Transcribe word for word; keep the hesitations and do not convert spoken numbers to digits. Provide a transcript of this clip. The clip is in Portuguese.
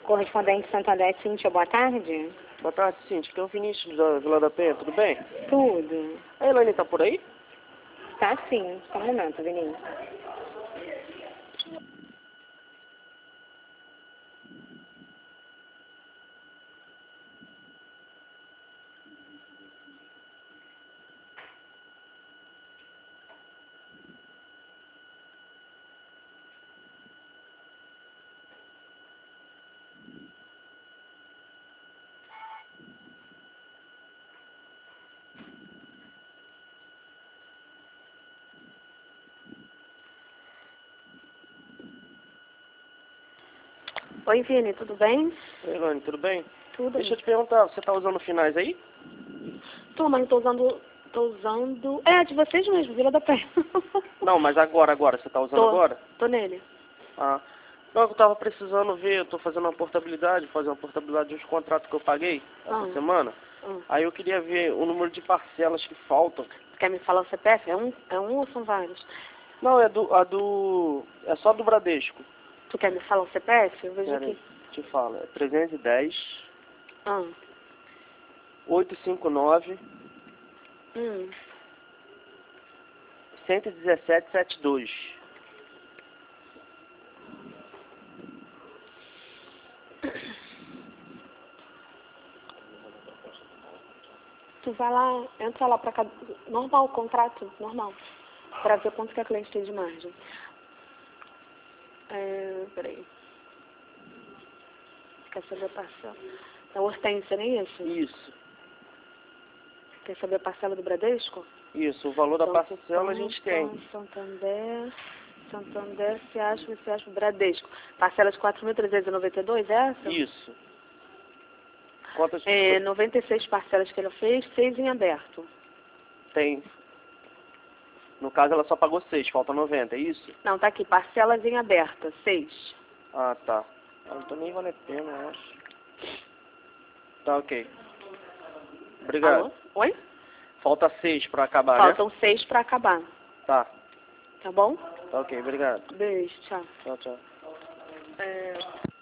Correspondente Santander, Cíntia, boa tarde. Boa tarde, Cíntia. Aqui é o Vinícius da Vila da Penha, tudo bem? Tudo. A Elaine tá por aí? Tá sim, só um momento, Vinícius. Oi, Vini, tudo bem? Oi, Elaine, tudo bem? Tudo. Deixa eu te perguntar, você tá usando finais aí? Tô, mas eu tô usando... Tô usando... É, de vocês mesmo, Vila da Penha. Não, mas agora, agora. Você tá usando Tô. agora? Tô nele. Ah. Não, eu tava precisando ver, eu tô fazendo uma portabilidade, fazer uma portabilidade de uns contratos que eu paguei essa Ah. semana. Ah. Aí eu queria ver o número de parcelas que faltam. Você quer me falar o C P F? É um, é um ou são vários? Não, é do, a do... é só do Bradesco. Tu quer me falar o C P F? Eu vejo Pera aqui. aí, te falo. É trezentos e dez, Ah. oitocentos e cinquenta e nove, Hum. cento e dezessete, setenta e dois. Tu vai lá, entra lá pra cá. Normal, contrato, normal. Pra ver quanto que a cliente tem de margem. É, peraí. Quer saber a parcela? É Hortência, nem isso? Isso, Quer saber a parcela do Bradesco? isso. O valor da Banco parcela a Pan, gente Pan, tem. Santander, Santander, Ciasp, Ciasp, Bradesco. Parcela de quatro mil trezentos e noventa e dois, é essa? Isso. Quantas É, noventa e seis parcelas que ela fez, seis em aberto. tem? No caso, ela só pagou seis, falta noventa, é isso? Não, tá aqui, parcelas em aberta, seis. Ah, tá. Ah, então nem vale a pena, eu acho. Tá, ok. Obrigado. Alô? Oi? Falta seis pra acabar, Faltam né? seis pra acabar. Tá. Tá bom? Tá ok, obrigado. Beijo, tchau. Tchau, tchau. É...